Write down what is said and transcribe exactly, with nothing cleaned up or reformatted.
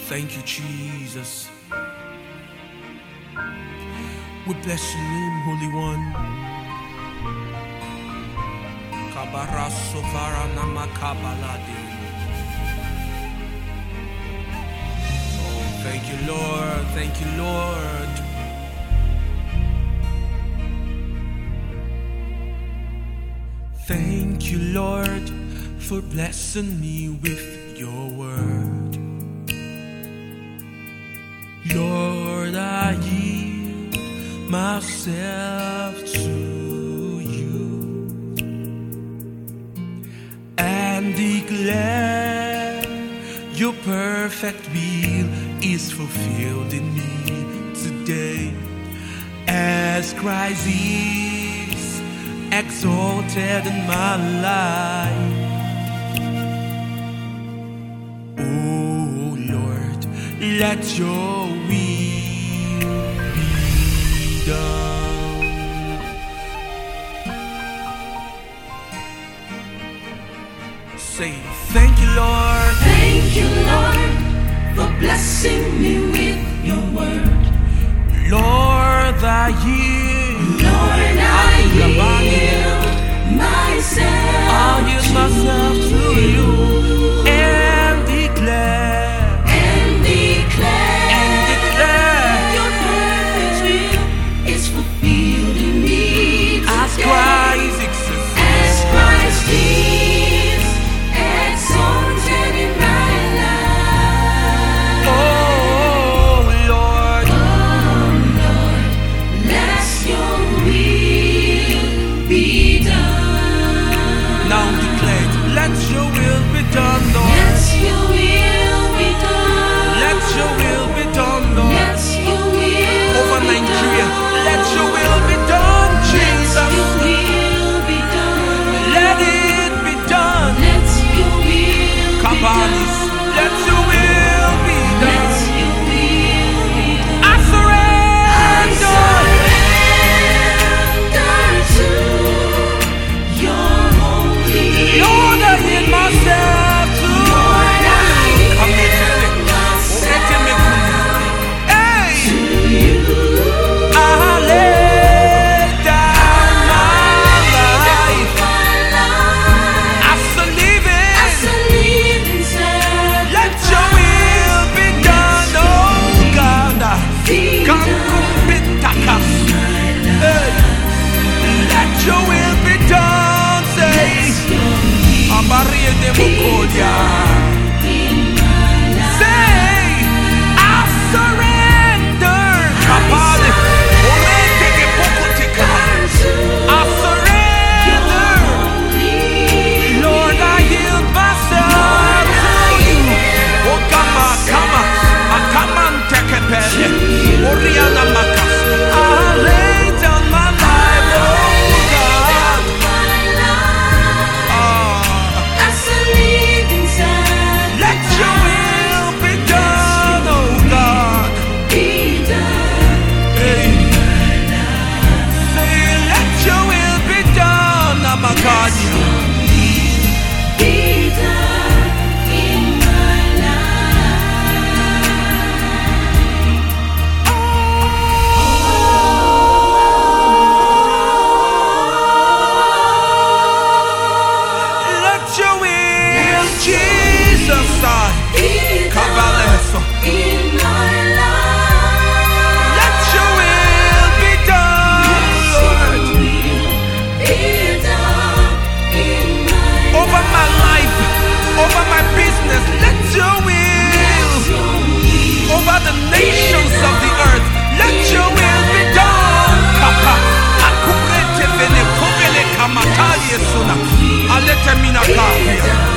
Thank you, Jesus. We bless your name, Holy One. Oh, thank you, Lord. Thank you, Lord. Thank you, Lord, for blessing me with your word. Lord, I yield myself to you and declare your perfect will is fulfilled in me today, as Christ is exalted in my life. Oh Lord, let your will be done. Say, thank you, Lord. Thank you, Lord, for blessing me with your word. Lord, I yield. Lord, I yield myself. I'll give myself to you and declare, and declare, and declare your perfect will is fulfilled in me today. as Christ exists, as Christ is exalted in my life. Oh Lord, Oh Lord, let your will be done. now declare, let your will be done, Lord. Let your will be done. Let your will be done, Lord. Let your will Over be Nigeria, done. let your will be done, Jesus. Let your will be done. Let it be done. Let your will be Kabanis, done. let your will be Let done. your will be done. I I surrender. surrender to your holy Lord, I yield myself to Lord, I you. Come here, yield tell me. Let me myself Hey, to you. I lay down my life My life as a living. as a living sacrifice. Let your will be done, oh God. Be Come done. kumpitakas. Hey, let your will be done. Say, Amarie de Mokodia. Say, I surrender. Kapale. Orete ke pokotika. I surrender. Lord, I yield myself to you. Oh, kama, kama, akaman tekepele. Oriana makas. I lay down my life, oh God. Ah, As a living let your will be done, oh God. be done. Hey. Say, let your will be done, oh my God. Be done in my Let your will, Jesus, I. life. Kabaleso. In my life. Let your will be done, Lord, Be done in my over my life, over my business. Let your will, over the nations of the earth. Let your will be done. Kapa, akurete vene kobele kamatali esuna. Alete mina kahia.